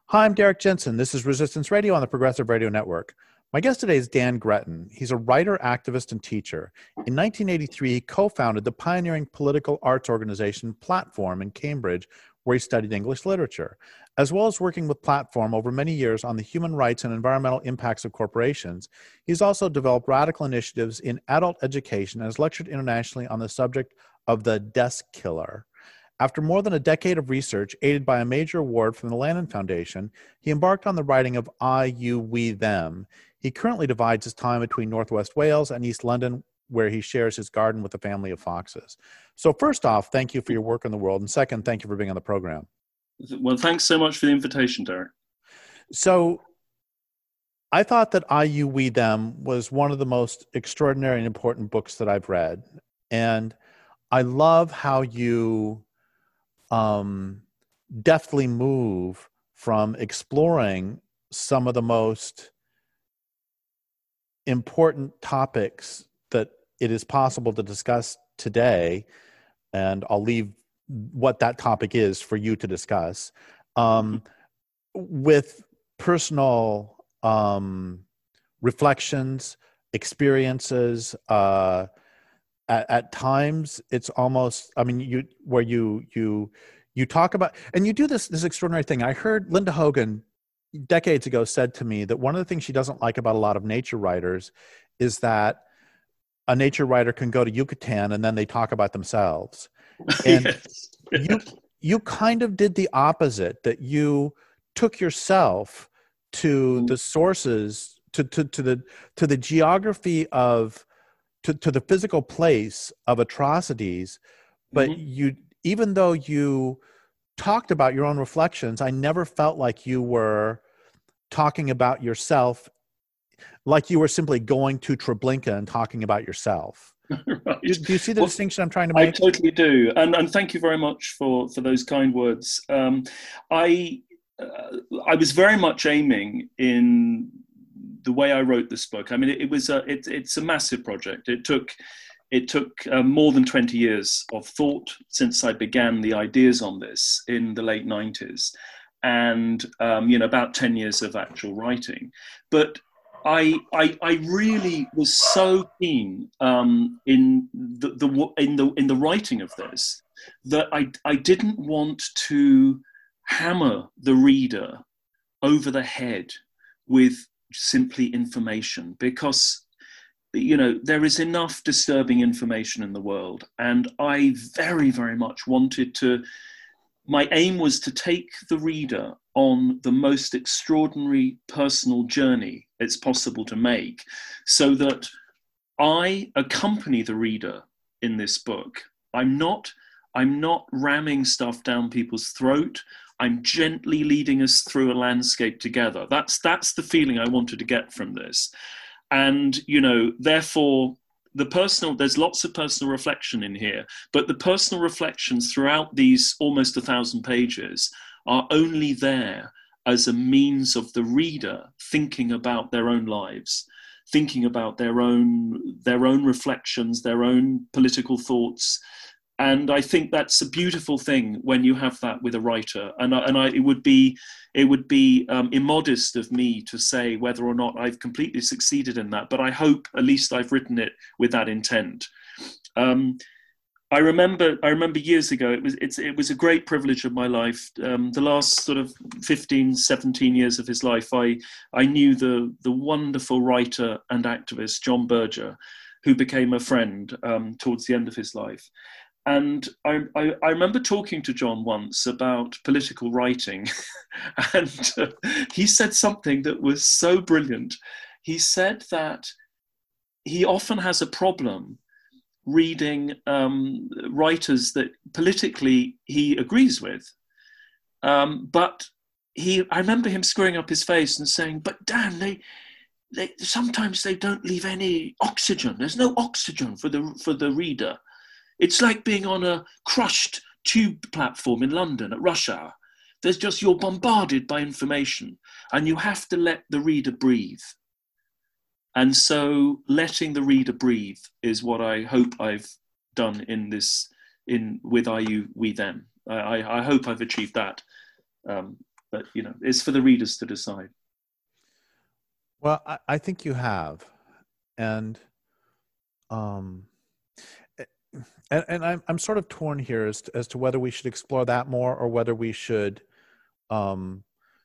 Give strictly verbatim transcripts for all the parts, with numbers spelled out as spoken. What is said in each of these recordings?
Hi, I'm Derek Jensen. This is Resistance Radio on the Progressive Radio Network. My guest today is Dan Gretton. He's a writer, activist, and teacher. In nineteen eighty-three, he co-founded the pioneering political arts organization Platform in Cambridge, where he studied English literature. As well as working with Platform over many years on the human rights and environmental impacts of corporations, he's also developed radical initiatives in adult education and has lectured internationally on the subject of the desk killer. After more than a decade of research, aided by a major award from the Lannan Foundation, he embarked on the writing of I, You, We, Them. He currently divides his time between Northwest Wales and East London, where he shares his garden with a family of foxes. So first off, thank you for your work in the world. And second, thank you for being on the program. Well, thanks so much for the invitation, Derek. So I thought that I, You, We, Them was one of the most extraordinary and important books that I've read. And I love how you um, deftly move from exploring some of the most important topics that it is possible to discuss today, and I'll leave what that topic is for you to discuss, um, with personal um, reflections, experiences. Uh, at, at times, it's almost, I mean, you where you you you talk about, and you do this this extraordinary thing. I heard Linda Hogan decades ago said to me that one of the things she doesn't like about a lot of nature writers is that a nature writer can go to Yucatan and then they talk about themselves. And Yes. you you kind of did the opposite, that you took yourself to the sources, to to to the to the geography of to, to the physical place of atrocities, but Mm-hmm. you, even though you talked about your own reflections, I never felt like you were talking about yourself, like you were simply going to Treblinka and talking about yourself. Right. Do, do you see the Well, distinction I'm trying to I make? totally do, and and thank you very much for for those kind words. Um, I uh, I was very much aiming in the way I wrote this book. I mean, it, it was a it, it's a massive project. It took it took uh, more than twenty years of thought since I began the ideas on this in the late nineties, and um, you know, about ten years of actual writing. But I, I, I really was so keen um, in the, the in the in the writing of this that I I didn't want to hammer the reader over the head with simply information, because you know there is enough disturbing information in the world, and I very very much wanted to. My aim was to take the reader on the most extraordinary personal journey it's possible to make, so that I accompany the reader in this book. I'm not, I'm not ramming stuff down people's throat. I'm gently leading us through a landscape together. That's, that's the feeling I wanted to get from this. And, you know, therefore, the personal, there's lots of personal reflection in here, but the personal reflections throughout these almost a thousand pages are only there as a means of the reader thinking about their own lives, thinking about their own, their own reflections, their own political thoughts. And I think that's a beautiful thing when you have that with a writer. And I, and I, it would be, it would be um, immodest of me to say whether or not I've completely succeeded in that. But I hope at least I've written it with that intent. Um, I remember, I remember years ago. It was, it's, it was a great privilege of my life. Um, the last sort of fifteen, seventeen years of his life, I, I knew the, the wonderful writer and activist John Berger, who became a friend um, towards the end of his life. And I, I, I remember talking to John once about political writing, and uh, he said something that was so brilliant. He said that he often has a problem reading um, writers that politically he agrees with. Um, but he, I remember him screwing up his face and saying, "But Dan, they, they sometimes they don't leave any oxygen. There's no oxygen for the for the reader. It's like being on a crushed tube platform in London at rush hour. There's just, you're bombarded by information and you have to let the reader breathe." And so letting the reader breathe is what I hope I've done in this, in with I, You, We, Them. I, I hope I've achieved that. Um, But, you know, it's for the readers to decide. Well, I, I think you have. And um, and, and I'm, I'm sort of torn here as to, as to whether we should explore that more or whether we should um,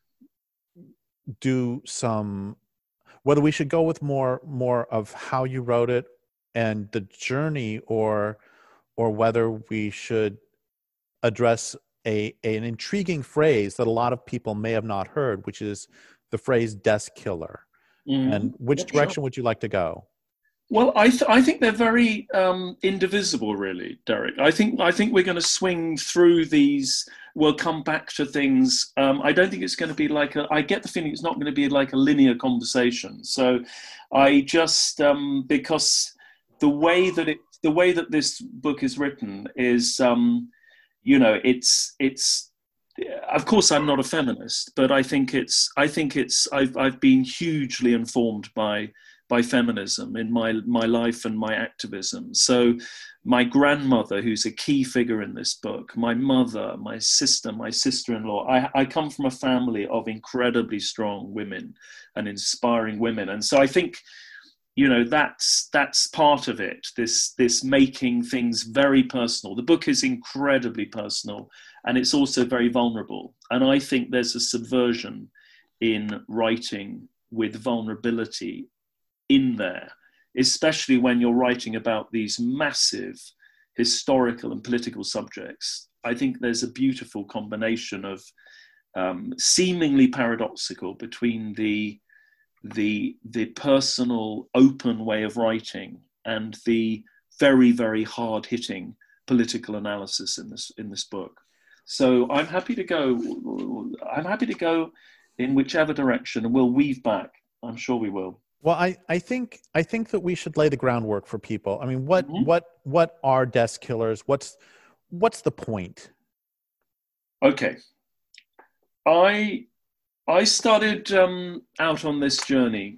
do some, whether we should go with more more of how you wrote it and the journey, or or whether we should address a, an intriguing phrase that a lot of people may have not heard, which is the phrase desk killer. Mm-hmm. And which yeah, direction sure. would you like to go? Well, I, th- I think they're very um, indivisible, really, Derek. I think I think we're going to swing through these. We'll come back to things. Um, I don't think it's going to be like a. I get the feeling it's not going to be like a linear conversation. So, I just um, because the way that it, the way that this book is written is, um, you know, it's it's. Of course, I'm not a feminist, but I think it's. I think it's. I've I've been hugely informed by. by feminism in my my life and my activism. So my grandmother, who's a key figure in this book, my mother, my sister, my sister-in-law, I, I come from a family of incredibly strong women and inspiring women. And so I think, you know, that's that's part of it, this, this making things very personal. The book is incredibly personal, and it's also very vulnerable. And I think there's a subversion in writing with vulnerability in there, especially when you're writing about these massive historical and political subjects. I think there's a beautiful combination of um, seemingly paradoxical between the, the, the personal, open way of writing and the very, very hard-hitting political analysis in this, in this book. So I'm happy to go, I'm happy to go in whichever direction, and we'll weave back. I'm sure we will. Well, I, I think I think that we should lay the groundwork for people. I mean, what mm-hmm. what what are desk killers? What's what's the point? Okay, I I started um, out on this journey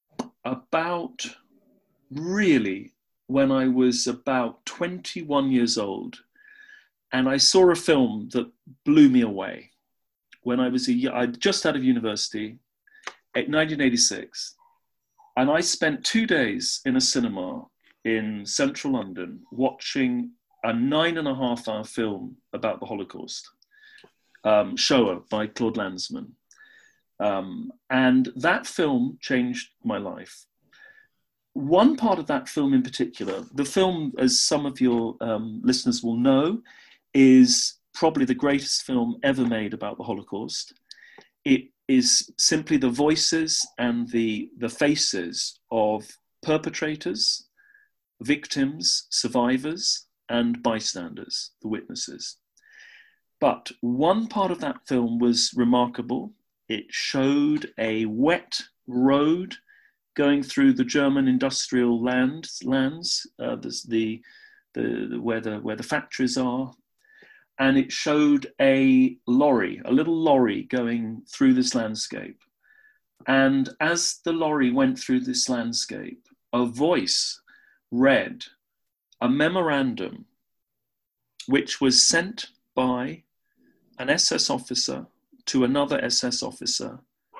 about really when I was about twenty-one years old, and I saw a film that blew me away. When I was a I just out of university, in nineteen eighty-six. And I spent two days in a cinema in central London watching a nine and a half hour film about the Holocaust, um, Shoah by Claude Lanzmann. Um, and that film changed my life. One part of that film in particular, the film, as some of your um, listeners will know, is probably the greatest film ever made about the Holocaust. It is simply the voices and the, the faces of perpetrators, victims, survivors, and bystanders, the witnesses. But one part of that film was remarkable. It showed a wet road going through the German industrial land, lands, uh, the, the, the, where, the, where the factories are. And it showed a lorry, a little lorry going through this landscape. And as the lorry went through this landscape, a voice read a memorandum which was sent by an S S officer to another S S officer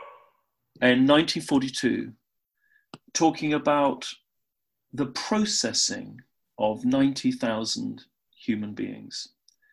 in nineteen forty-two, talking about the processing of ninety thousand human beings.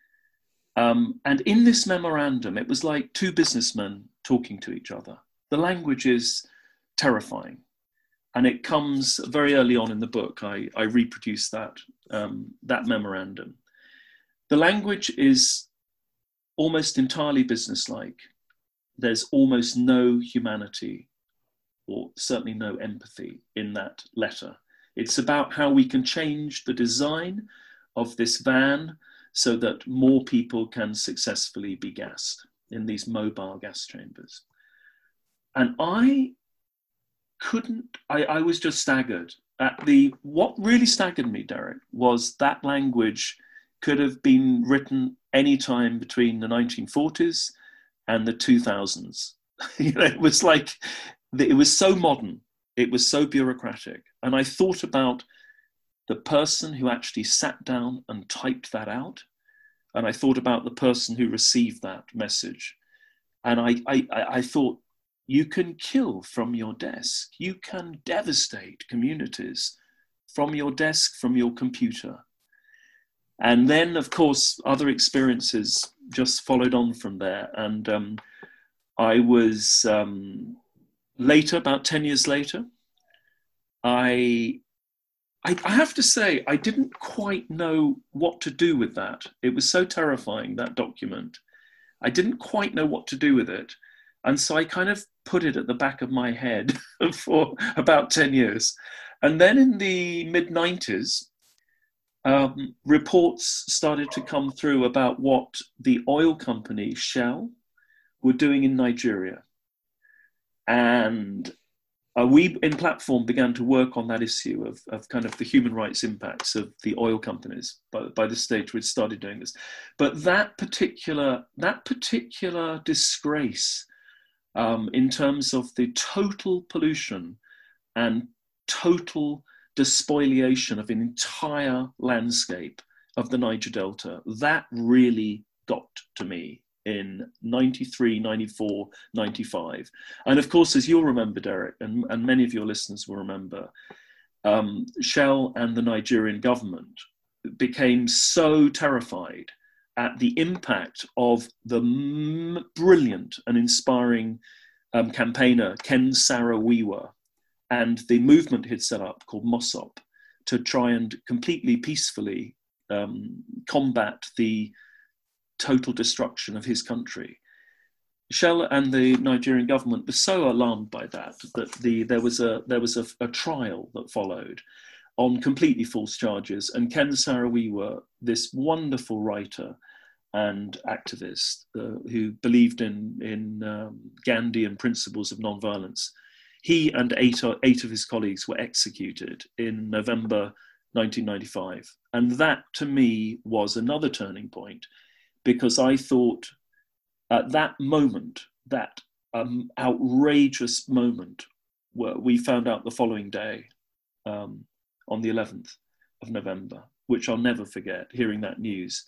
Um, and in this memorandum, it was like two businessmen talking to each other. The language is terrifying. And it comes very early on in the book. I, I reproduce that, um, that memorandum. The language is almost entirely businesslike. There's almost no humanity, or certainly no empathy in that letter. It's about how we can change the design of this van so that more people can successfully be gassed in these mobile gas chambers. And I couldn't, I, I was just staggered at the, what really staggered me, Derek, was that language could have been written any time between the nineteen forties and the two thousands. You know, it was like, it was so modern, it was so bureaucratic. And I thought about the person who actually sat down and typed that out. And I thought about the person who received that message. And I, I, I thought, you can kill from your desk. You can devastate communities from your desk, from your computer. And then, of course, other experiences just followed on from there. And um, I was um, later, about ten years later, I, I, I have to say, I didn't quite know what to do with that. It was so terrifying, that document. I didn't quite know what to do with it. And so I kind of put it at the back of my head for about ten years. And then in the mid nineties, um, reports started to come through about what the oil company Shell were doing in Nigeria. And uh, we in Platform began to work on that issue of, of kind of the human rights impacts of the oil companies by, by the stage we'd started doing this. But that particular, that particular disgrace um, in terms of the total pollution and total despoliation of an entire landscape of the Niger Delta, that really got to me in ninety-three, ninety-four, ninety-five. And of course, as you'll remember, Derek, and, and many of your listeners will remember, um, Shell and the Nigerian government became so terrified at the impact of the m- brilliant and inspiring um, campaigner Ken Saro-Wiwa and the movement he'd set up called MOSOP to try and completely peacefully um, combat the total destruction of his country. Shell and the Nigerian government were so alarmed by that that the there was a there was a, a trial that followed on completely false charges. And Ken Saro-Wiwa, this wonderful writer and activist uh, who believed in in um, Gandhian principles of nonviolence, he and eight eight of his colleagues were executed in November nineteen ninety-five, and that to me was another turning point. Because I thought at that moment, that um, outrageous moment, where we found out the following day, um, on the eleventh of November, which I'll never forget, hearing that news,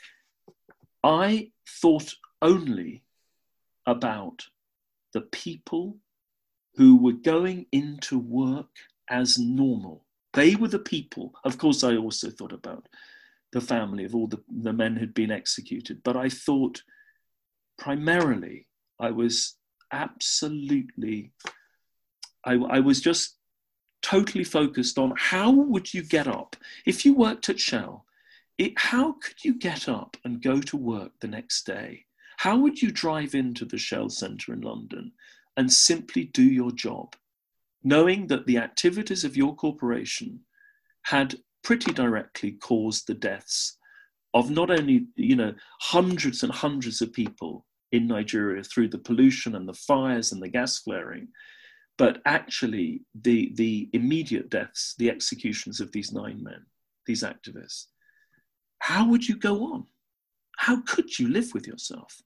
I thought only about the people who were going into work as normal. They were the people. Of course, I also thought about the family of all the, the men who'd been executed. But I thought primarily, I was absolutely, I, I was just totally focused on how would you get up? If you worked at Shell, it, how could you get up and go to work the next day? How would you drive into the Shell Centre in London and simply do your job, knowing that the activities of your corporation had pretty directly caused the deaths of not only, you know, hundreds and hundreds of people in Nigeria through the pollution and the fires and the gas flaring, but actually the, the immediate deaths, the executions of these nine men, these activists. How would you go on? How could you live with yourself?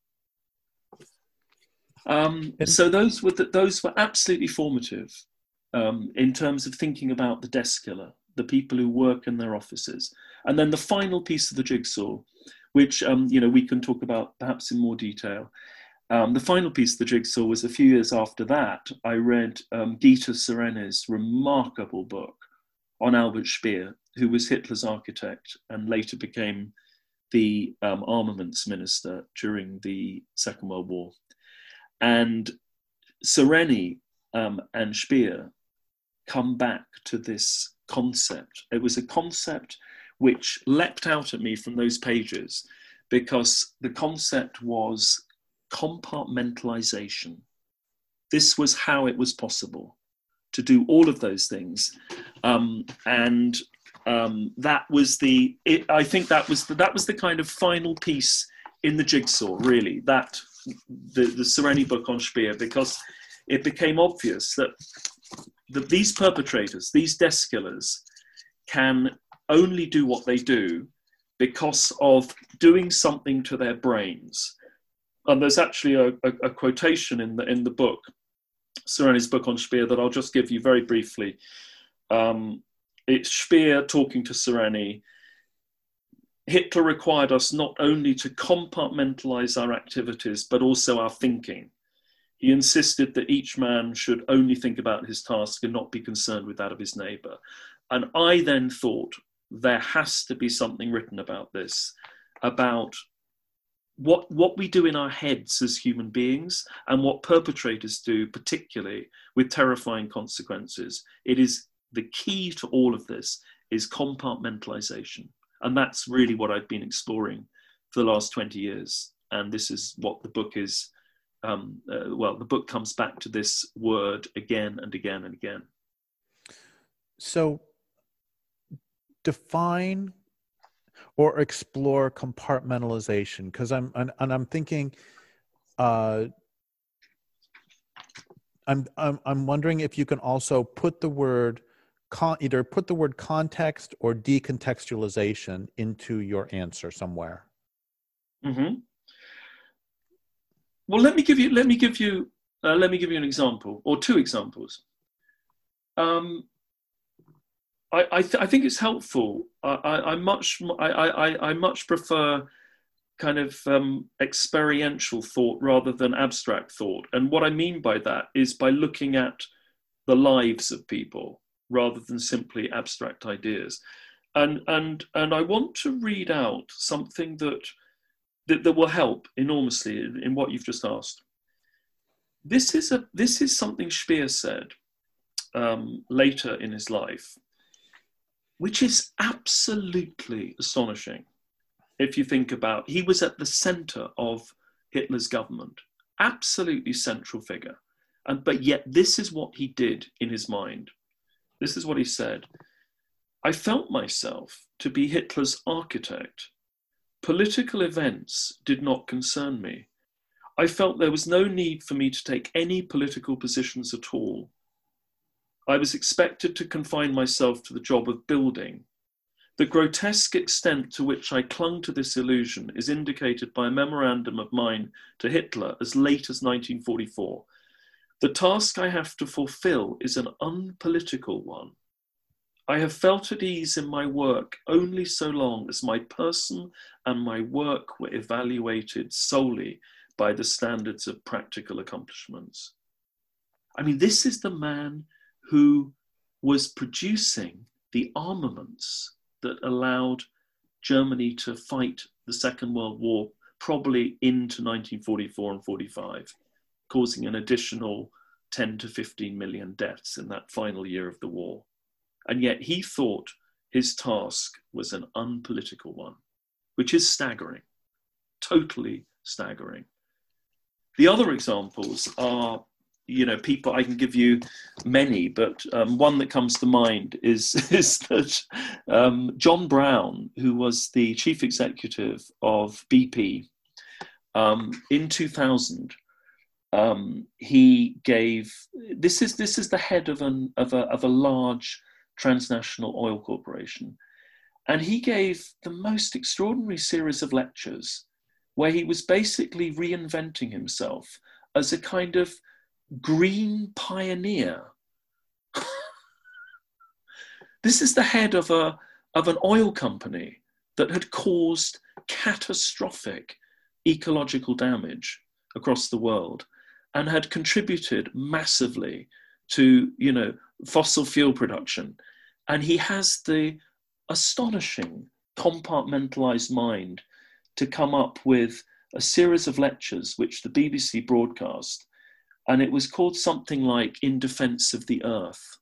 Um, so those were, the, those were absolutely formative um, in terms of thinking about the desk killer, the people who work in their offices. And then the final piece of the jigsaw, which um, you know, we can talk about perhaps in more detail. Um, the final piece of the jigsaw was a few years after that, I read um, Dieter Serene's remarkable book on Albert Speer, who was Hitler's architect and later became the um, armaments minister during the Second World War. And Sereni um, and Speer come back to this concept. It was a concept which leapt out at me from those pages because the concept was compartmentalization. This was how it was possible to do all of those things. Um, and um, that was the, it, I think that was the, that was the kind of final piece in the jigsaw, really, that the, the Sereni book on Speer, because it became obvious that that these perpetrators, these desk killers, can only do what they do because of doing something to their brains. And there's actually a, a, a quotation in the in the book, Sereni's book on Speer, that I'll just give you very briefly. Um, it's Speer talking to Sereni, Hitler required us not only to compartmentalize our activities, but also our thinking. He insisted that each man should only think about his task and not be concerned with that of his neighbor. And I then thought, there has to be something written about this, about what, what we do in our heads as human beings and what perpetrators do, particularly with terrifying consequences. It is the key to all of this is compartmentalization. And that's really what I've been exploring for the last twenty years. And this is what the book is. Um, uh, well, the book comes back to this word again and again and again. So define or explore compartmentalization, because I'm and, and I'm thinking, uh, I'm I'm I'm wondering if you can also put the word con, either put the word context or decontextualization into your answer somewhere. Mm-hmm. Well, let me give you let me give you uh, let me give you an example or two examples. Um, I I, th- I think it's helpful. I I, I much I, I I much prefer kind of um, experiential thought rather than abstract thought. And what I mean by that is by looking at the lives of people rather than simply abstract ideas. And and and I want to read out something that that, that will help enormously in, in what you've just asked. This is a this is something Speer said um, later in his life, which is absolutely astonishing. If you think about, he was at the center of Hitler's government, absolutely central figure. And, but yet this is what he did in his mind. This is what he said. I felt myself to be Hitler's architect. Political events did not concern me. I felt there was no need for me to take any political positions at all. I was expected to confine myself to the job of building. The grotesque extent to which I clung to this illusion is indicated by a memorandum of mine to Hitler as late as nineteen forty-four. The task I have to fulfill is an unpolitical one. I have felt at ease in my work only so long as my person and my work were evaluated solely by the standards of practical accomplishments. I mean, this is the man who was producing the armaments that allowed Germany to fight the Second World War probably into nineteen forty-four and forty-five, causing an additional ten to fifteen million deaths in that final year of the war. And yet he thought his task was an unpolitical one, which is staggering, totally staggering. The other examples are, you know, people, I can give you many, but um, one that comes to mind is, is that um, John Brown, who was the chief executive of B P, um, in two thousand, um, he gave, this is, this is the head of, an, of, a, of a large transnational oil corporation. And he gave the most extraordinary series of lectures where he was basically reinventing himself as a kind of green pioneer. This is the head of a of an oil company that had caused catastrophic ecological damage across the world and had contributed massively to, you know, fossil fuel production. And he has the astonishing compartmentalized mind to come up with a series of lectures which the B B C broadcast. And it was called something like In Defense of the Earth.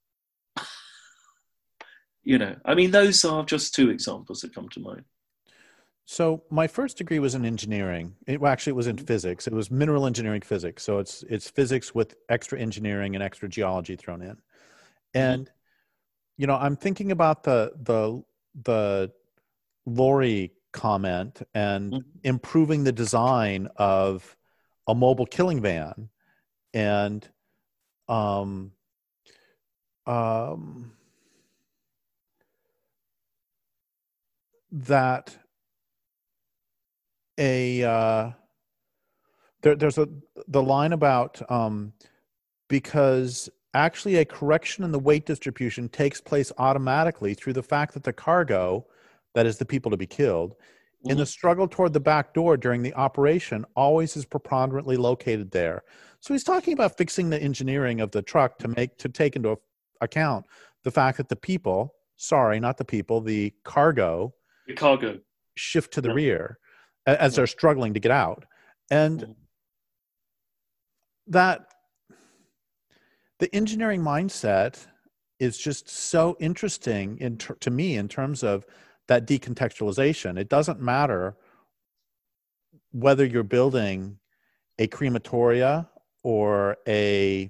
You know, I mean, those are just two examples that come to mind. So my first degree was in engineering. It well, actually it was in physics. It was mineral engineering physics. So it's it's physics with extra engineering and extra geology thrown in. And mm-hmm. you know, I'm thinking about the the the Laurie comment and mm-hmm. improving the design of a mobile killing van. And um, um, that a uh, there, there's a the line about um, because actually a correction in the weight distribution takes place automatically through the fact that the cargo that is the people to be killed, in the Mhm. struggle toward the back door during the operation always is preponderantly located there. So he's talking about fixing the engineering of the truck to make to take into account the fact that the people, sorry, not the people, the cargo The cargo. shift to the Yeah. rear a- as Yeah. they're struggling to get out. And Mhm. that the engineering mindset is just so interesting in ter- to me in terms of that decontextualization. It doesn't matter whether you're building a crematoria or a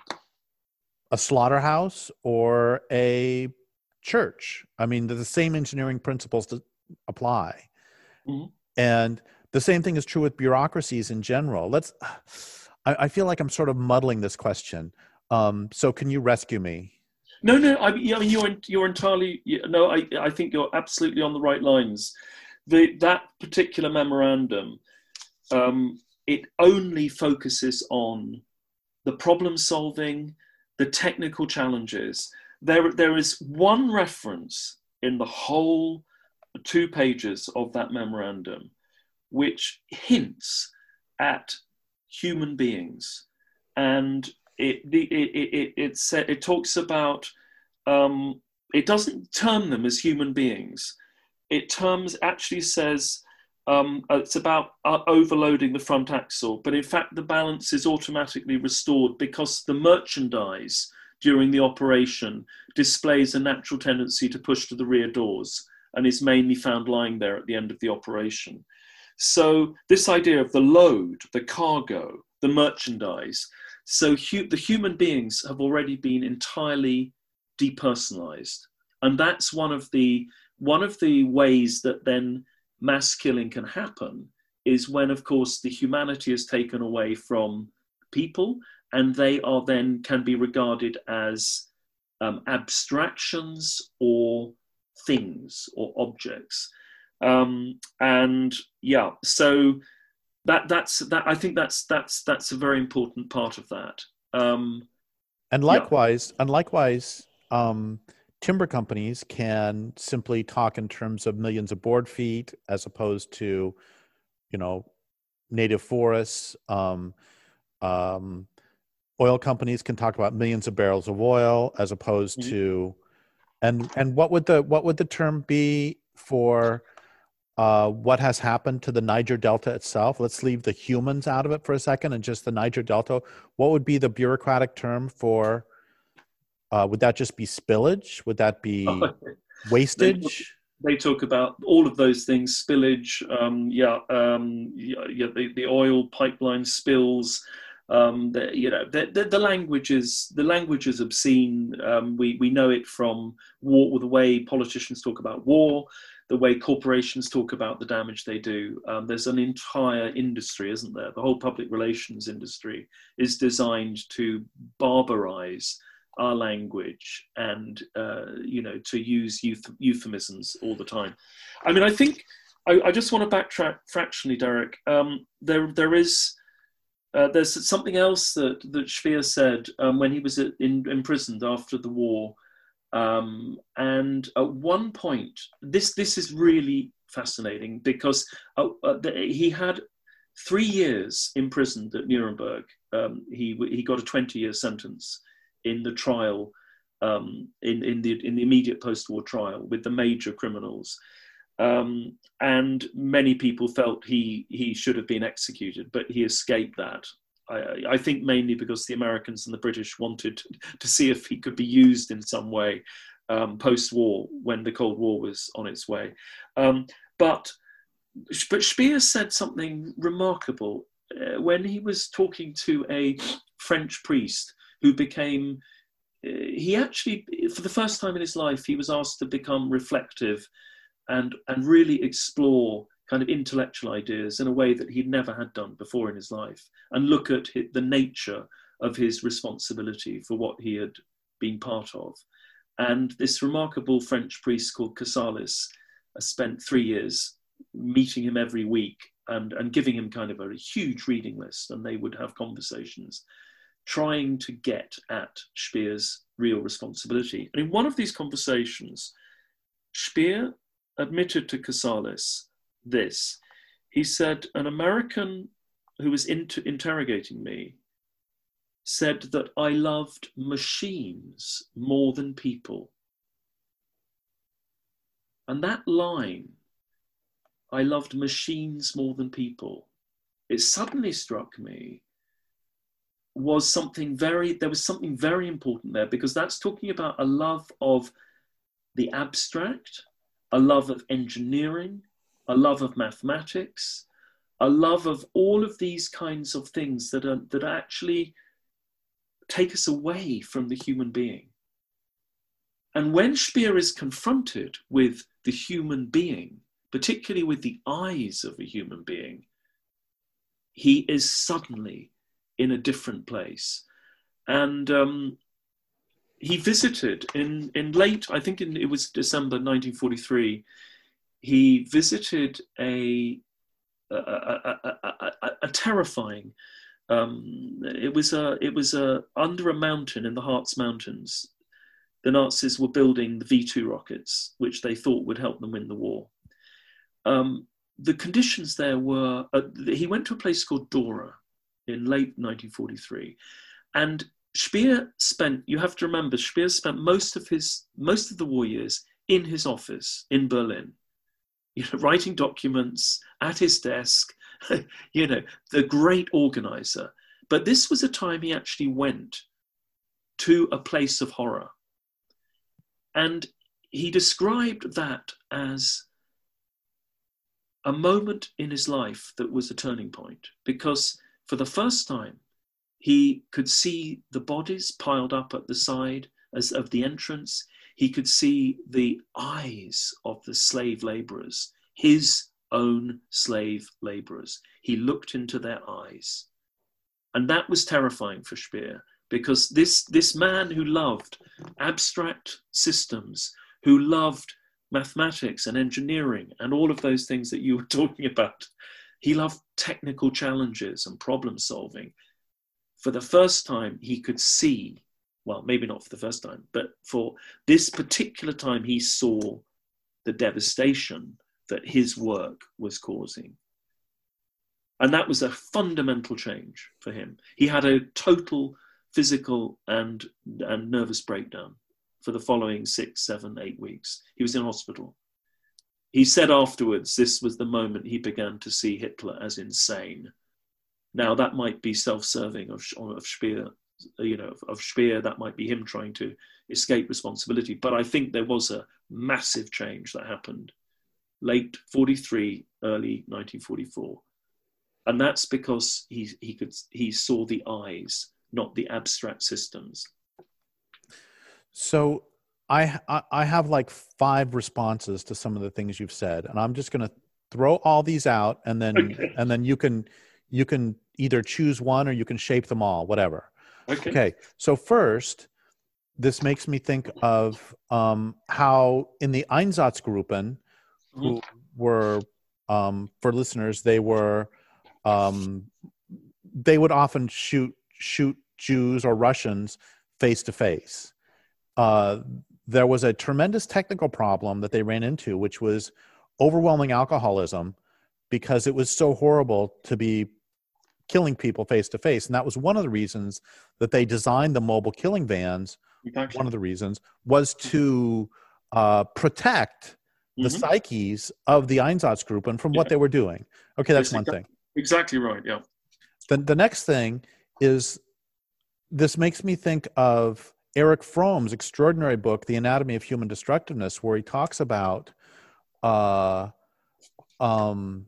a slaughterhouse or a church. I mean, the same engineering principles to apply. Mhm. And the same thing is true with bureaucracies in general. Let's I, I feel like I'm sort of muddling this question. Um, so can you rescue me? No, no. I, yeah, I mean, you're you're entirely yeah, no. I I think you're absolutely on the right lines. The that particular memorandum, um, it only focuses on the problem solving, the technical challenges. There there is one reference in the whole two pages of that memorandum which hints at human beings, and it the it it it, it, sa- it talks about um, it doesn't term them as human beings. It terms actually says um, it's about uh, overloading the front axle, but in fact the balance is automatically restored because the merchandise during the operation displays a natural tendency to push to the rear doors and is mainly found lying there at the end of the operation. So this idea of the load, the cargo, the merchandise, so hu- the human beings have already been entirely depersonalized, and that's one of the one of the ways that then mass killing can happen is when, of course, the humanity is taken away from people, and they are then can be regarded as um, abstractions or things or objects. Um, and yeah, so that that's that. I think that's that's that's a very important part of that. Um, And yeah. likewise, and likewise, um, timber companies can simply talk in terms of millions of board feet as opposed to, you know, native forests. Um, um, oil companies can talk about millions of barrels of oil as opposed Mhm. to, and and what would the what would the term be for uh, what has happened to the Niger Delta itself? Let's leave the humans out of it for a second and just the Niger Delta. What would be the bureaucratic term for? Uh, would that just be spillage? Would that be they talk, wastage? they talk about all of those things, spillage, um, yeah, um, yeah, yeah, the, the oil pipeline spills. Um, the, you know, the, the, the language is the language is obscene. Um, we we know it from war, the way politicians talk about war, the way corporations talk about the damage they do. Um, there's an entire industry, isn't there? The whole public relations industry is designed to barbarize our language and uh, you know to use euth- euphemisms all the time. I mean, I think I, I just want to backtrack fractionally, Derek. Um, there there is uh, there's something else that that Speer said um, when he was in, imprisoned after the war, um, and at one point, this this is really fascinating because uh, uh, the, he had three years imprisoned at Nuremberg. Um, he he got a twenty-year sentence in the trial, um, in in the in the immediate post-war trial with the major criminals, um, and many people felt he he should have been executed, but he escaped that. I, I think mainly because the Americans and the British wanted to see if he could be used in some way um, post-war when the Cold War was on its way. Um, but but Speer said something remarkable uh, when he was talking to a French priest who became, uh, he actually, for the first time in his life, he was asked to become reflective and, and really explore kind of intellectual ideas in a way that he'd never had done before in his life and look at the nature of his responsibility for what he had been part of. And this remarkable French priest called Casales uh, spent three years meeting him every week and, and giving him kind of a huge reading list, and they would have conversations trying to get at Speer's real responsibility. And in one of these conversations, Speer admitted to Casales this. He said, an American who was inter- interrogating me said that I loved machines more than people. And that line, I loved machines more than people, it suddenly struck me was something very, there was something very important there, because that's talking about a love of the abstract, a love of engineering, a love of mathematics, a love of all of these kinds of things that are, that actually take us away from the human being. And when Speer is confronted with the human being, particularly with the eyes of a human being, he is suddenly in a different place. And um, he visited in, in late, I think in, it was December nineteen forty-three, he visited a, a, a, a, a, a terrifying, um, it was, a, it was a, under a mountain in the Harz Mountains, the Nazis were building the V two rockets, which they thought would help them win the war. Um, the conditions there were, uh, he went to a place called Dora in late nineteen forty-three. And Speer spent, you have to remember, Speer spent most of his, most of the war years in his office in Berlin, you know, writing documents at his desk, you know, the great organizer. But this was a time he actually went to a place of horror. And he described that as a moment in his life that was a turning point, because for the first time, he could see the bodies piled up at the side as of the entrance. He could see the eyes of the slave laborers, his own slave laborers. He looked into their eyes. And that was terrifying for Speer, because this, this man who loved abstract systems, who loved mathematics and engineering and all of those things that you were talking about, he loved technical challenges and problem solving. For the first time, he could see, well, maybe not for the first time, but for this particular time, he saw the devastation that his work was causing. And that was a fundamental change for him. He had a total physical and, and nervous breakdown for the following six, seven, eight weeks. He was in hospital. He said afterwards, this was the moment he began to see Hitler as insane. Now that might be self-serving of, of Speer, you know, of Speer, that might be him trying to escape responsibility. But I think there was a massive change that happened late forty-three, early nineteen forty-four. And that's because he, he, could, he saw the eyes, not the abstract systems. So I, I have like five responses to some of the things you've said, and I'm just going to throw all these out, and then okay. and then you can you can either choose one or you can shape them all, whatever. Okay. Okay. So first, this makes me think of um, how in the Einsatzgruppen, mm-hmm. who were um, for listeners, they were um, they would often shoot shoot Jews or Russians face to face. Uh, there was a tremendous technical problem that they ran into, which was overwhelming alcoholism, because it was so horrible to be killing people face to face. And that was one of the reasons that they designed the mobile killing vans. Exactly. One of the reasons was to uh, protect the mm-hmm. psyches of the Einsatzgruppen from yeah. what they were doing. Okay, that's, that's one exactly, thing. Exactly right, yeah. The, the next thing is, this makes me think of Erich Fromm's extraordinary book, The Anatomy of Human Destructiveness, where he talks about uh, um,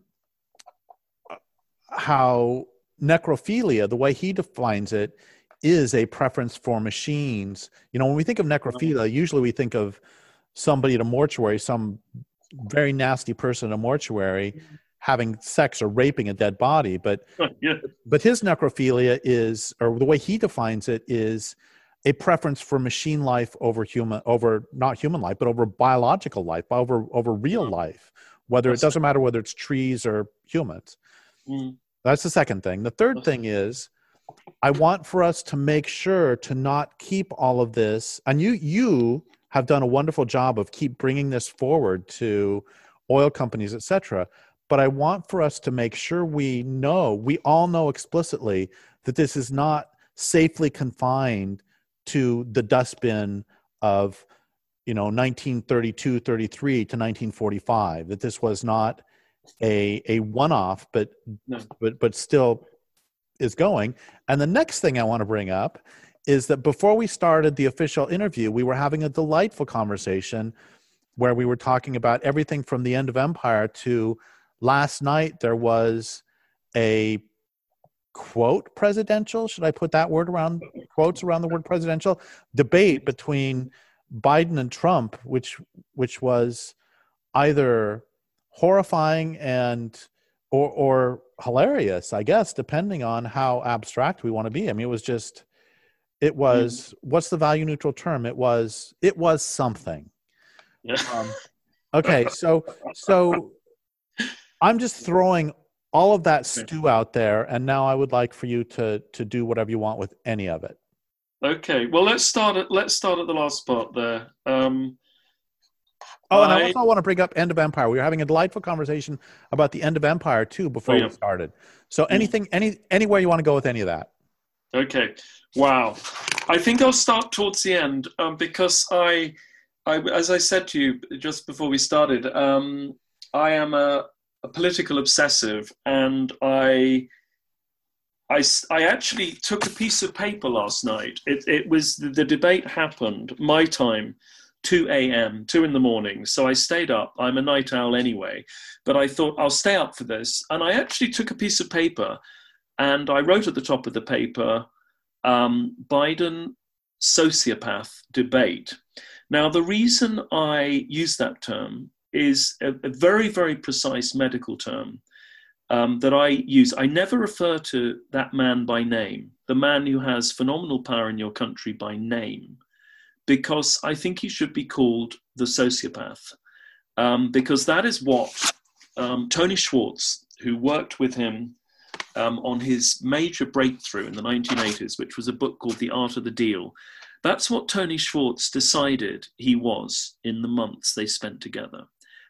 how necrophilia, the way he defines it, is a preference for machines. You know, when we think of necrophilia, usually we think of somebody at a mortuary, some very nasty person at a mortuary having sex or raping a dead body. But, yeah. but his necrophilia is, or the way he defines it, is a preference for machine life over human, over not human life, but over biological life, over, over real life, whether That's it doesn't matter whether it's trees or humans. Mm. That's the second thing. The third thing is, I want for us to make sure to not keep all of this. And you, you have done a wonderful job of keep bringing this forward to oil companies, et cetera. But I want for us to make sure we know, we all know explicitly that this is not safely confined to the dustbin of, you know, nineteen thirty-two, thirty-three to nineteen forty-five, that this was not a, a one-off, but, No. but, but still is going. And the next thing I want to bring up is that before we started the official interview, we were having a delightful conversation where we were talking about everything from the end of empire to last night. There was a quote presidential, should I put that word around, quotes around the word presidential, debate between Biden and Trump, which which was either horrifying and or or hilarious, I guess, depending on how abstract we want to be. I mean, it was just, it was, mm. what's the value neutral term? It was, it was something. Yeah. Um, okay, so so I'm just throwing all of that stew out there, and now I would like for you to to do whatever you want with any of it. Okay, well, let's start at let's start at the last part there. Um, oh, and I, I also want to bring up End of Empire. We were having a delightful conversation about the End of Empire too before oh, yeah. we started. So anything, yeah. any anywhere you want to go with any of that. Okay. Wow. I think I'll start towards the end um, because I. I, as I said to you just before we started, um, I am a, a political obsessive, and I, I, I actually took a piece of paper last night. It, it was the, the debate happened my time, two a.m., two in the morning. So I stayed up. I'm a night owl anyway, but I thought I'll stay up for this. And I actually took a piece of paper, and I wrote at the top of the paper, um, Biden sociopath debate. Now, the reason I use that term is a, a very, very precise medical term um, that I use. I never refer to that man by name, the man who has phenomenal power in your country by name, because I think he should be called the sociopath, um, because that is what um, Tony Schwartz, who worked with him um, on his major breakthrough in the nineteen eighties, which was a book called The Art of the Deal. That's what Tony Schwartz decided he was in the months they spent together.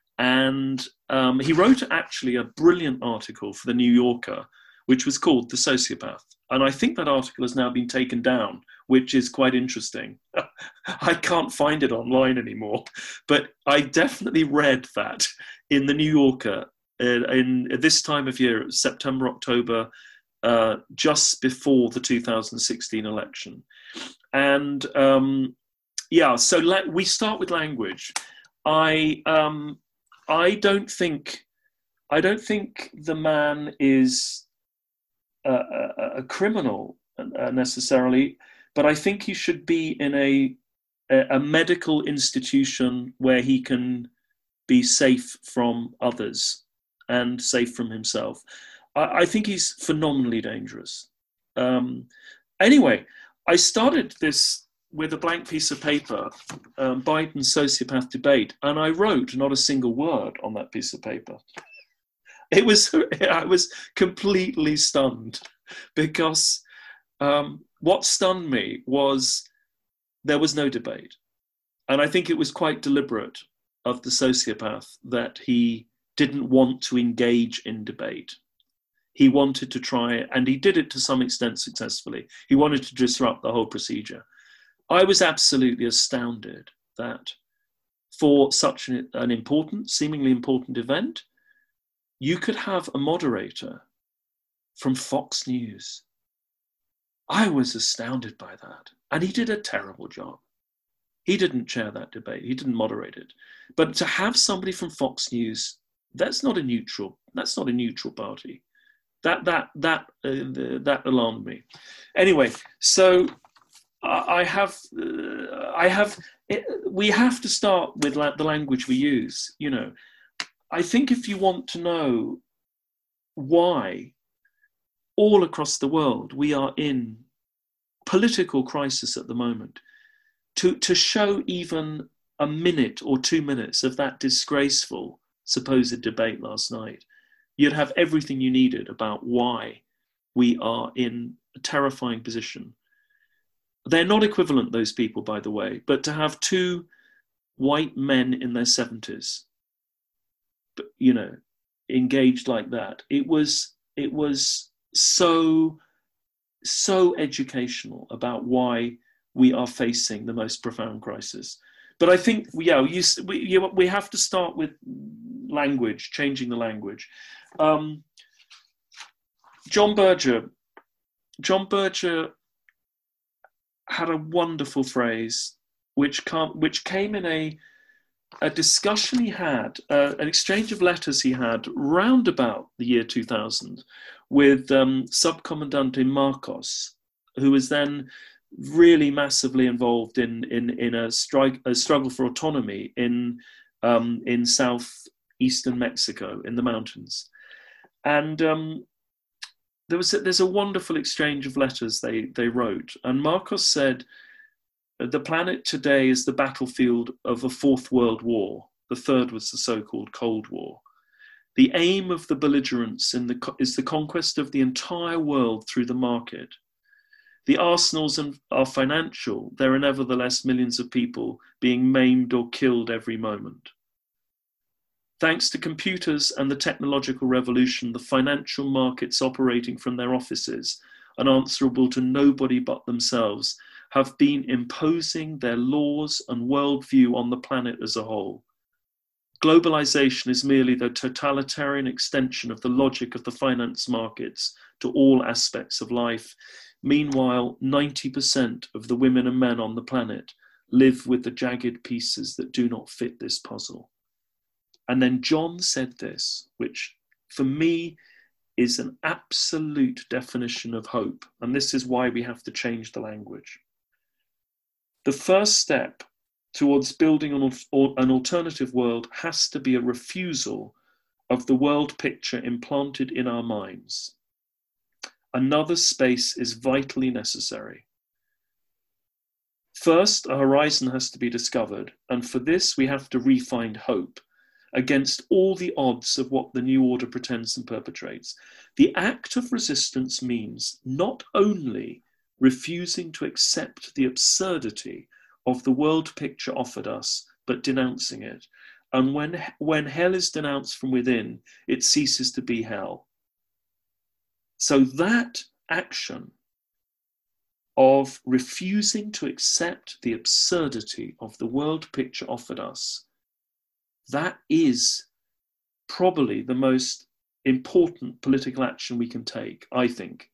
And um, he wrote actually a brilliant article for The New Yorker, which was called The Sociopath. And I think that article has now been taken down, which is quite interesting. I can't find it online anymore, but I definitely read that in The New Yorker in, in at this time of year, September, October, uh, just before the two thousand sixteen election. And um, yeah, so la- we start with language. I um, I don't think I don't think the man is a, a, a criminal uh, necessarily, but I think he should be in a a medical institution where he can be safe from others and safe from himself. I, I think he's phenomenally dangerous. Um, anyway. I started this with a blank piece of paper, um, Biden sociopath debate, and I wrote not a single word on that piece of paper. It was, I was completely stunned because um, what stunned me was there was no debate. And I think it was quite deliberate of the sociopath that he didn't want to engage in debate. He wanted to try it, and he did it to some extent successfully. He wanted to disrupt the whole procedure. I was absolutely astounded that for such an, an important, seemingly important event, you could have a moderator from Fox News. I was astounded by that. And he did a terrible job. He didn't chair that debate. He didn't moderate it. But to have somebody from Fox News, that's not a neutral, that's not a neutral party. That that that uh, that alarmed me. Anyway, so I have uh, I have it, we have to start with la- the language we use. You know, I think if you want to know why all across the world we are in political crisis at the moment, to to show even a minute or two minutes of that disgraceful supposed debate last night, you'd have everything you needed about why we are in a terrifying position. They're not equivalent, those people, by the way, but to have two white men in their seventies, but, you know, engaged like that. It was, it was so, so educational about why we are facing the most profound crisis. But I think, yeah, you, we, you, we have to start with language, changing the language. Um, John Berger, John Berger had a wonderful phrase which, come, which came in a, a discussion he had, uh, an exchange of letters he had round about the year two thousand with um, Subcomandante Marcos, who was then really massively involved in in in a strike a struggle for autonomy in um, in southeastern Mexico in the mountains, and um, there was a, there's a wonderful exchange of letters they they wrote, and Marcos said, "The planet today is the battlefield of a fourth world war. The third was the so-called Cold War. The aim of the belligerents in the is the conquest of the entire world through the market. The arsenals are financial. There are nevertheless millions of people being maimed or killed every moment. Thanks to computers and the technological revolution, the financial markets operating from their offices and answerable to nobody but themselves have been imposing their laws and worldview on the planet as a whole. Globalization is merely the totalitarian extension of the logic of the finance markets to all aspects of life. Meanwhile, ninety percent of the women and men on the planet live with the jagged pieces that do not fit this puzzle." And then John said this, which for me is an absolute definition of hope. And this is why we have to change the language. The first step towards building an alternative world has to be a refusal of the world picture implanted in our minds. Another space is vitally necessary. First, a horizon has to be discovered, and for this we have to re-find hope against all the odds of what the new order pretends and perpetrates. The act of resistance means not only refusing to accept the absurdity of the world picture offered us, but denouncing it. And when, when hell is denounced from within, it ceases to be hell. So that action of refusing to accept the absurdity of the world picture offered us, that is probably the most important political action we can take, I think.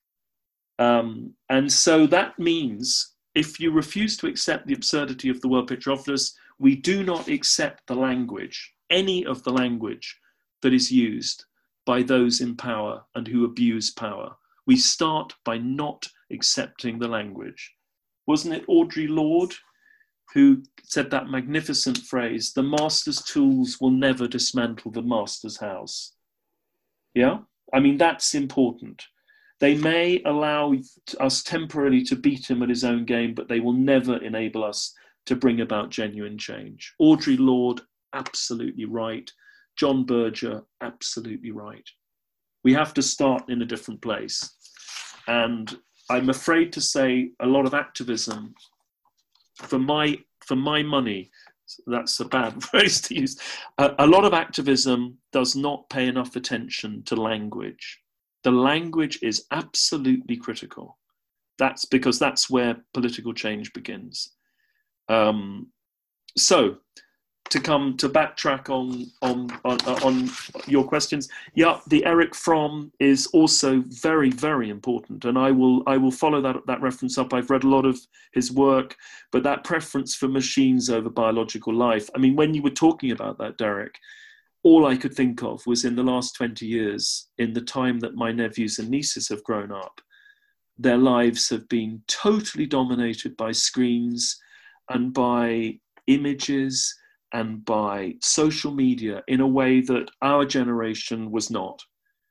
Um, and so that means if you refuse to accept the absurdity of the world picture offered us, we do not accept the language, any of the language that is used by those in power and who abuse power. We start by not accepting the language. Wasn't it Audre Lorde who said that magnificent phrase, "The master's tools will never dismantle the master's house"? Yeah? I mean, that's important. They may allow us temporarily to beat him at his own game, but they will never enable us to bring about genuine change. Audre Lorde, absolutely right. John Berger, absolutely right. We have to start in a different place. And I'm afraid to say a lot of activism, for my, for my money, that's a bad phrase to use, a, a lot of activism does not pay enough attention to language. The language is absolutely critical. That's because that's where political change begins. Um, so, to come to backtrack on, on on on your questions, yeah, the Erich Fromm is also very, very important, and I will I will follow that that reference up. I've read a lot of his work, but that preference for machines over biological life. I mean, when you were talking about that, Derek, all I could think of was in the last twenty years, in the time that my nephews and nieces have grown up, their lives have been totally dominated by screens and by images and by social media in a way that our generation was not.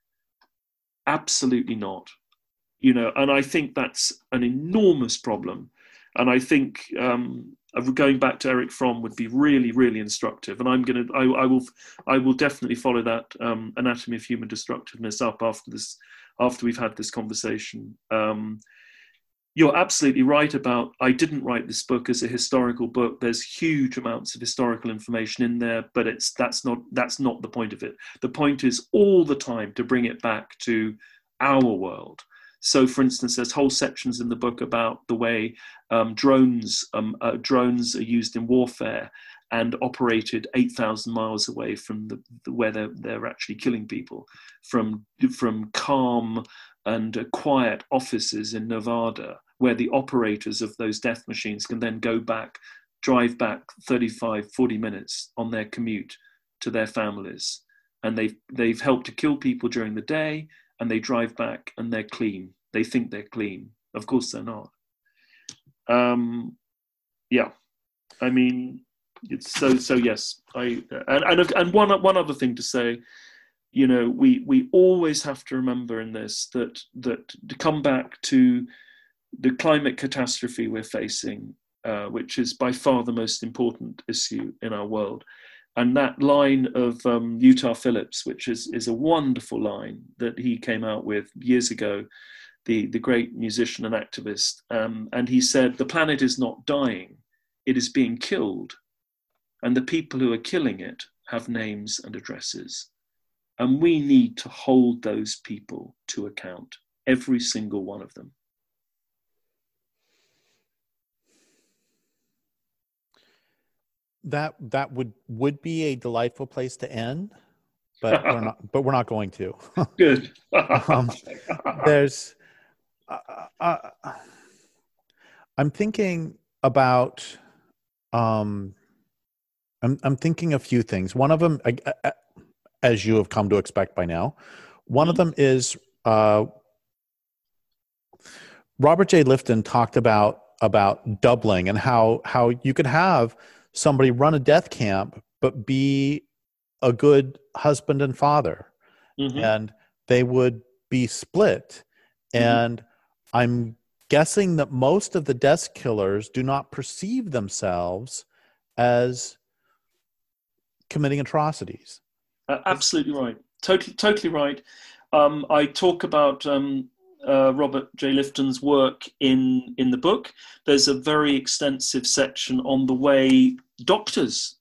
Absolutely not. You know, and I think that's an enormous problem. And I think um, going back to Erich Fromm would be really, really instructive. And I'm going to, I, I will, I will definitely follow that um, Anatomy of Human Destructiveness up after this, after we've had this conversation. Um, You're absolutely right about, I didn't write this book as a historical book. There's huge amounts of historical information in there, but it's that's not that's not the point of it. The point is all the time to bring it back to our world. So, for instance, there's whole sections in the book about the way um, drones um, uh, drones are used in warfare and operated eight thousand miles away from the, the where they're, they're actually killing people, from from calm and uh, quiet offices in Nevada, where the operators of those death machines can then go back, drive back thirty-five, forty minutes on their commute to their families. And they've, they've helped to kill people during the day, and they drive back and they're clean. They think they're clean. Of course they're not. Um, yeah, I mean, it's so, so yes. I and, and, and one, one other thing to say, you know, we, we always have to remember in this that, that to come back to the climate catastrophe we're facing, uh, which is by far the most important issue in our world. And that line of um, Utah Phillips, which is, is a wonderful line that he came out with years ago, the, the great musician and activist. Um, and he said, the planet is not dying, it is being killed. And the people who are killing it have names and addresses. And we need to hold those people to account, every single one of them. That that would would be a delightful place to end, but we're not. But we're not going to. Good. um, there's. Uh, uh, I'm thinking about. Um, I'm I'm thinking a few things. One of them, uh, as you have come to expect by now, one mm-hmm. of them is uh, Robert J. Lifton talked about about doubling and how how you could have somebody run a death camp, but be a good husband and father, mm-hmm. and they would be split. Mm-hmm. And I'm guessing that most of the death killers do not perceive themselves as committing atrocities. Uh, absolutely right. Totally, totally right. Um, I talk about um, uh, Robert J. Lifton's work in, in the book. There's a very extensive section on the way doctors,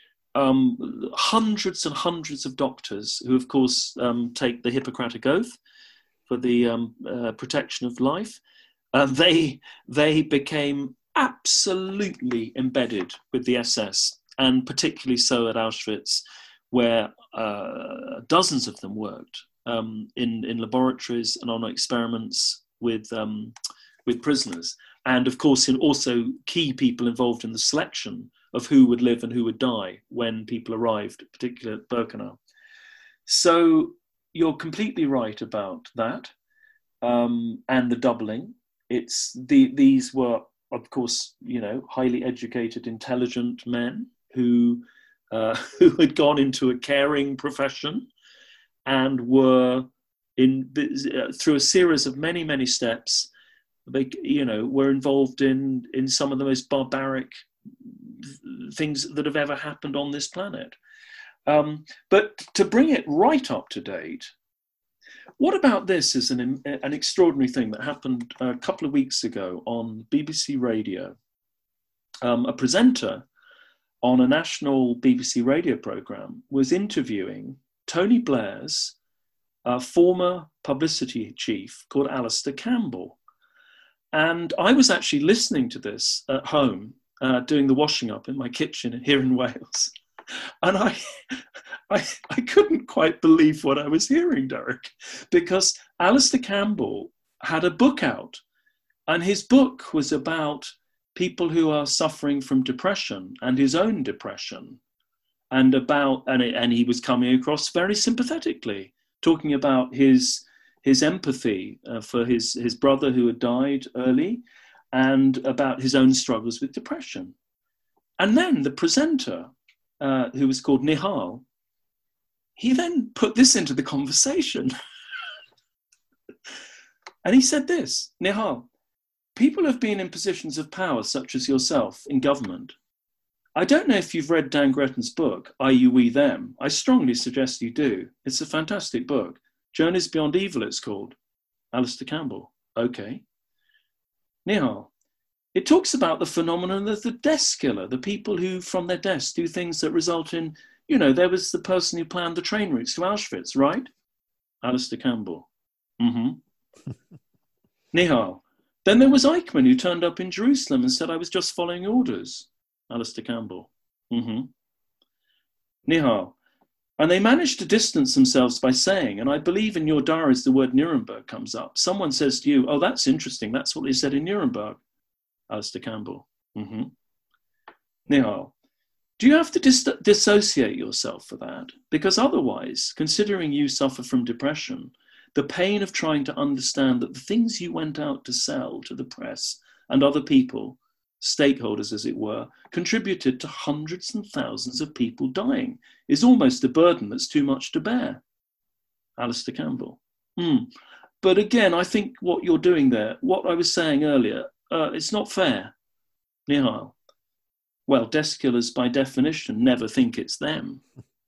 um, hundreds and hundreds of doctors who, of course, um, take the Hippocratic Oath for the um, uh, protection of life, uh, they, they became absolutely embedded with the S S, and particularly so at Auschwitz, where uh, dozens of them worked um, in, in laboratories and on experiments with, um, with prisoners. And of course, in also key people involved in the selection of who would live and who would die when people arrived, particularly at Birkenau. So you're completely right about that, um, and the doubling. It's the, these were, of course, you know, highly educated, intelligent men who uh, who had gone into a caring profession and were in uh, through a series of many many steps. They, you know, were involved in in some of the most barbaric things that have ever happened on this planet. Um, but to bring it right up to date, what about this is an an extraordinary thing that happened a couple of weeks ago on B B C Radio. Um, a presenter on a national B B C radio program was interviewing Tony Blair's uh, former publicity chief called Alastair Campbell. And I was actually listening to this at home, uh, doing the washing up in my kitchen here in Wales. And I, I, I couldn't quite believe what I was hearing, Derek, because Alastair Campbell had a book out, and his book was about people who are suffering from depression and his own depression, and about and, and he was coming across very sympathetically, talking about his his empathy uh, for his his brother who had died early, and about his own struggles with depression. And then the presenter, uh, who was called Nihal, he then put this into the conversation. And he said this, Nihal, people have been in positions of power, such as yourself, in government. I don't know if you've read Dan Gretton's book, I, You, We, Them. I strongly suggest you do. It's a fantastic book. Journeys Beyond Evil, it's called. Alastair Campbell. Okay. Nihal. It talks about the phenomenon of the desk killer, the people who, from their desks, do things that result in, you know, there was the person who planned the train routes to Auschwitz, right? Alistair Campbell. Mm-hmm. Nihal. Then there was Eichmann, who turned up in Jerusalem and said, I was just following orders. Alistair Campbell. Mm-hmm. Nihal. And they managed to distance themselves by saying, and I believe in your diaries the word Nuremberg comes up. Someone says to you, oh, that's interesting. That's what they said in Nuremberg. Alistair Campbell. Mm-hmm. Nihal. Do you have to dis- dissociate yourself for that? Because otherwise, considering you suffer from depression, the pain of trying to understand that the things you went out to sell to the press and other people, stakeholders as it were, contributed to hundreds and thousands of people dying is almost a burden that's too much to bear. Alistair Campbell. Hmm. But again, I think what you're doing there, what I was saying earlier, uh, it's not fair. Nihal. Well, desk killers by definition never think it's them.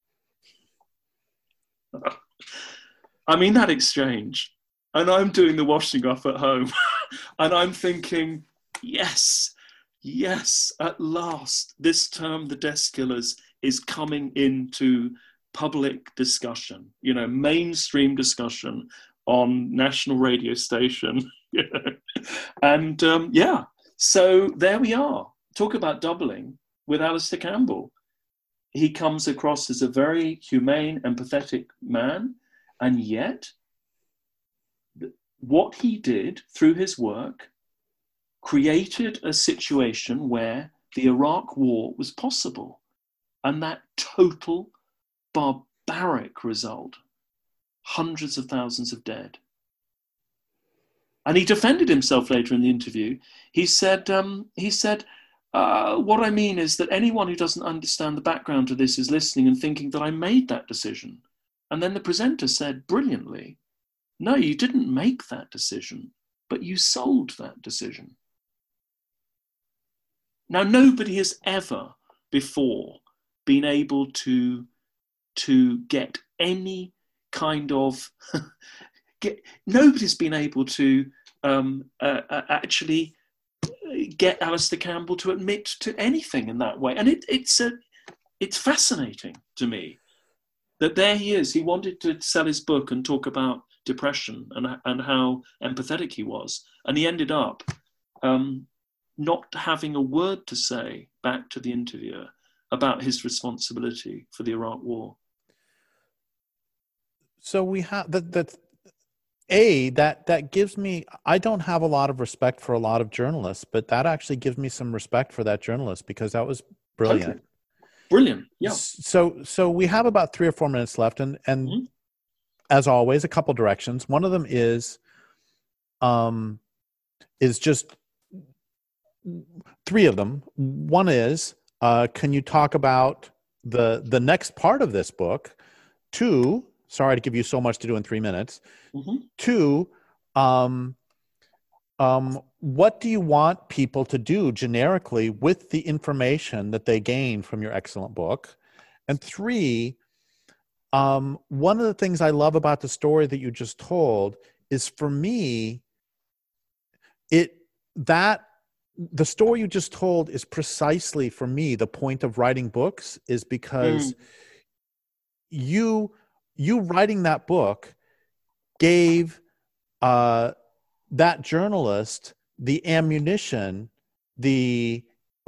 I mean, that exchange. And I'm doing the washing up at home. And I'm thinking, yes, yes, at last, this term, the desk killers, is coming into public discussion, you know, mainstream discussion on national radio station. And um, yeah, so there we are. Talk about doubling with Alistair Campbell. He comes across as a very humane, empathetic man, and yet what he did through his work created a situation where the Iraq War was possible, and that total barbaric result, hundreds of thousands of dead. And he defended himself later in the interview. He said, um, he said, uh, what I mean is that anyone who doesn't understand the background to this is listening and thinking that I made that decision. And then the presenter said brilliantly, no, you didn't make that decision, but you sold that decision. Now, nobody has ever before been able to, to get any kind of, get, nobody's been able to um, uh, uh, actually get Alistair Campbell to admit to anything in that way. And it, it's, a, it's fascinating to me that there he is. He wanted to sell his book and talk about depression and, and how empathetic he was. And he ended up um, not having a word to say back to the interviewer about his responsibility for the Iraq War. So we have that, that A, that, that gives me, I don't have a lot of respect for a lot of journalists, but that actually gives me some respect for that journalist because that was brilliant. Totally. Brilliant. Yeah. So, so we have about three or four minutes left, and, and mm-hmm. as always, a couple directions. One of them is, um, is just three of them. One is, uh, can you talk about the, the next part of this book? Two, sorry to give you so much to do in three minutes. Mm-hmm. Two, um, um, what do you want people to do generically with the information that they gain from your excellent book? And three, um, one of the things I love about the story that you just told is, for me, it that the story you just told is precisely, for me, the point of writing books, is because mm. you you writing that book gave uh, that journalist the ammunition, the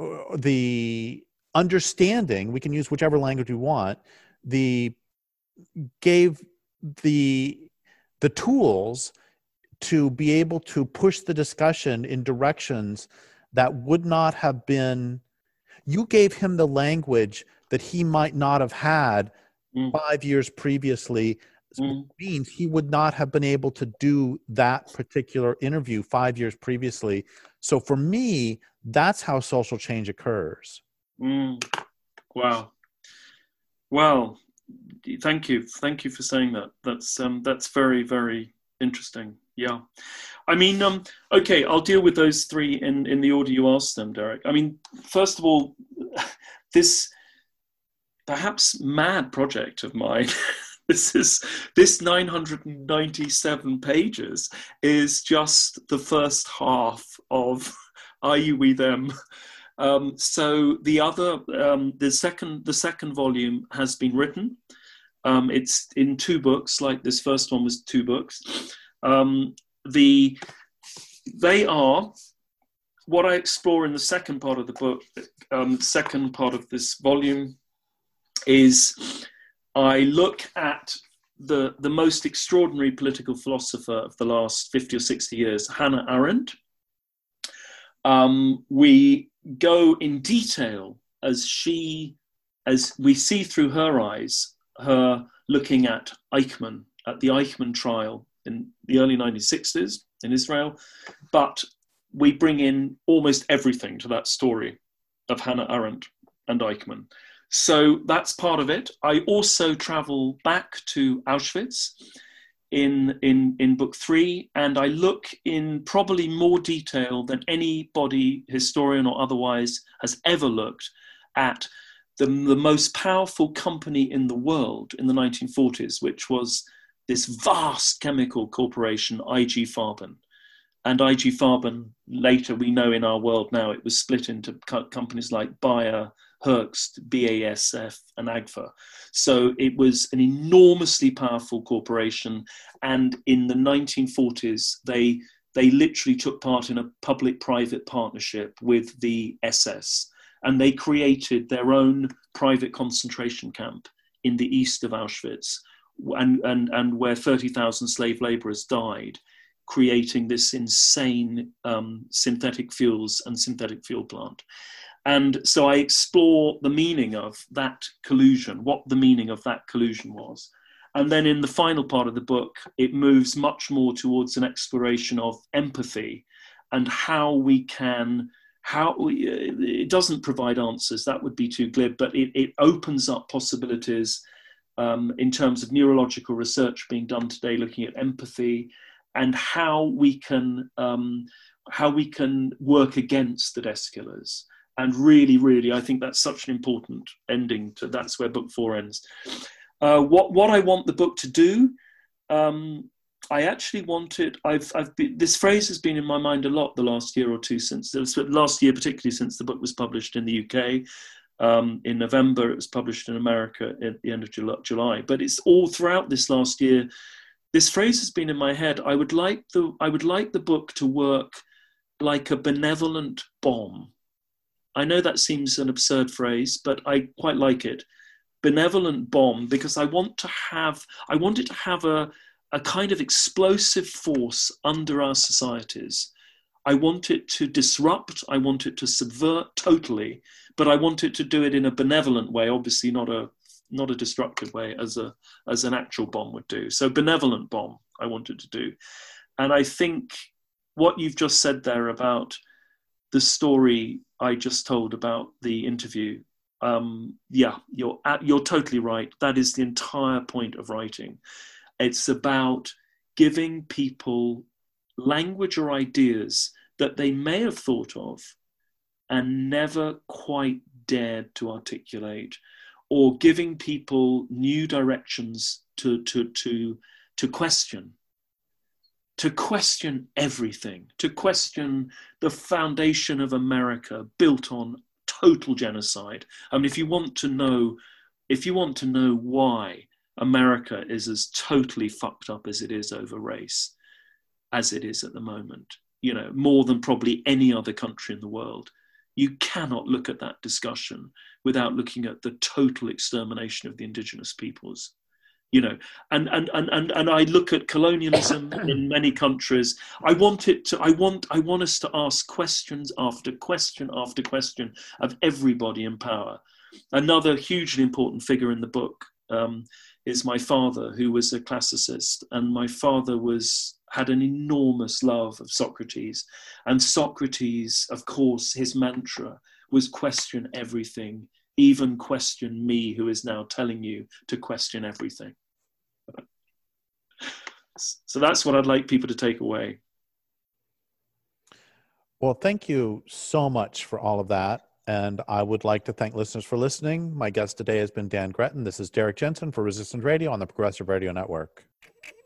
the understanding, we can use whichever language we want, the gave the the tools to be able to push the discussion in directions that would not have been, you gave him the language that he might not have had mm. five years previously. Mm. Means he would not have been able to do that particular interview five years previously. So for me, that's how social change occurs. Mm. Wow. Well, thank you. Thank you for saying that. That's um, that's very, very interesting. Yeah. I mean, um, okay, I'll deal with those three in, in the order you asked them, Derek. I mean, first of all, this perhaps mad project of mine, This is this nine hundred ninety-seven pages is just the first half of Are You, We, Them. Um, so the other, um, the second, the second volume has been written. Um, it's in two books, like this first one was two books. Um, the they are what I explore in the second part of the book. Um, second part of this volume is I look at the the most extraordinary political philosopher of the last fifty or sixty years, Hannah Arendt. Um, we go in detail as she, as we see through her eyes, her looking at Eichmann, at the Eichmann trial in the early nineteen sixties in Israel, but we bring in almost everything to that story of Hannah Arendt and Eichmann. So that's part of it. I also travel back to Auschwitz in, in, in book three, and I look in probably more detail than anybody, historian or otherwise, has ever looked at the, the most powerful company in the world in the nineteen forties, which was this vast chemical corporation, I G Farben. And I G Farben, later we know in our world now, it was split into co- companies like Bayer, Hoechst, B A S F, and Agfa. So it was an enormously powerful corporation. And in the nineteen forties, they, they literally took part in a public-private partnership with the S S. And they created their own private concentration camp in the east of Auschwitz, and, and, and where thirty thousand slave laborers died, creating this insane um, synthetic fuels and synthetic fuel plant. And so I explore the meaning of that collusion, what the meaning of that collusion was. And then in the final part of the book, it moves much more towards an exploration of empathy and how we can, how we, it doesn't provide answers, that would be too glib, but it, it opens up possibilities um, in terms of neurological research being done today, looking at empathy, and how we can um, how we can work against the desk killers. And really, really, I think that's such an important ending to, that's where book four ends. Uh, what what I want the book to do, um, I actually wanted, I've I've been, this phrase has been in my mind a lot the last year or two since, the last year particularly since the book was published in the U K. Um, in November, it was published in America at the end of July. But it's all throughout this last year, this phrase has been in my head. I would like the I would like the book to work like a benevolent bomb. I know that seems an absurd phrase, but I quite like it. Benevolent bomb, because I want to have I want it to have a, a kind of explosive force under our societies. I want it to disrupt, I want it to subvert totally, but I want it to do it in a benevolent way, obviously not a not a destructive way as a as an actual bomb would do. So benevolent bomb, I wanted to do. And I think what you've just said there about the story I just told about the interview, um, yeah, you're you're totally right. That is the entire point of writing. It's about giving people language or ideas that they may have thought of and never quite dared to articulate, or giving people new directions to, to, to, to question, to question everything, to question the foundation of America built on total genocide. I mean, if you want to know, if you want to know why America is as totally fucked up as it is over race, as it is at the moment, you know, more than probably any other country in the world, you cannot look at that discussion without looking at the total extermination of the indigenous peoples, you know, and, and, and, and, and I look at colonialism in many countries. I want it to, I want, I want us to ask questions after question after question of everybody in power. Another hugely important figure in the book um, is my father, who was a classicist, and my father was, had an enormous love of Socrates. And Socrates, of course, his mantra was question everything, even question me, who is now telling you to question everything. So that's what I'd like people to take away. Well, thank you so much for all of that. And I would like to thank listeners for listening. My guest today has been Dan Gretton. This is Derek Jensen for Resistance Radio on the Progressive Radio Network.